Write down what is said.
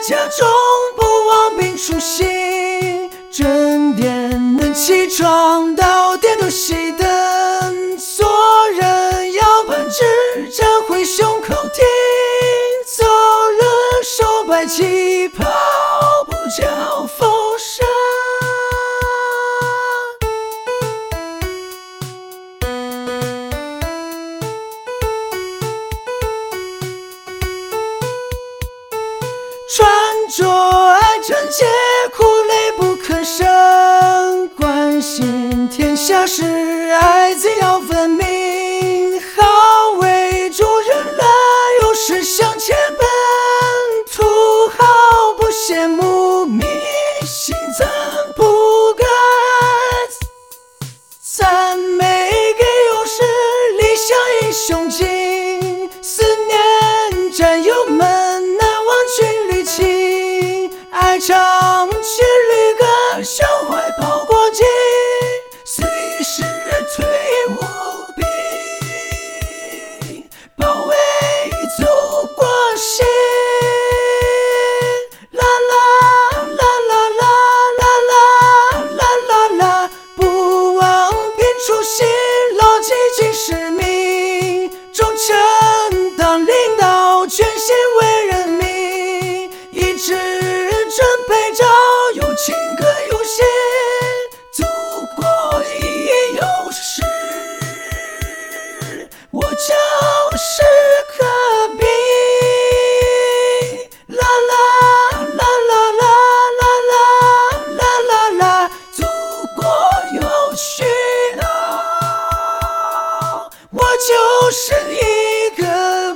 家中不忘并初心，正点能起床，到点都熄灯，做人要板直，站回胸口挺，走人手摆旗袍，不叫风沙。穿着爱贞洁，苦累不可生，关心天下事，爱字要分明，好为助人人，有事向前奔，土豪不羡慕，迷信咱不敢，赞美给勇士，理想英雄劲，思念战友们，难忘军旅情，爱唱旋律歌，胸怀报国境，随时退伍兵，保卫祖国心。啦啦啦啦啦啦啦啦啦啦，不忘拼初心，牢记尽使命，忠诚当领导，全心为人民，一直准备着，有情更有心，祖国已有事，我就是个兵。啦啦啦啦啦啦啦啦啦啦，祖国有需要，我就是一个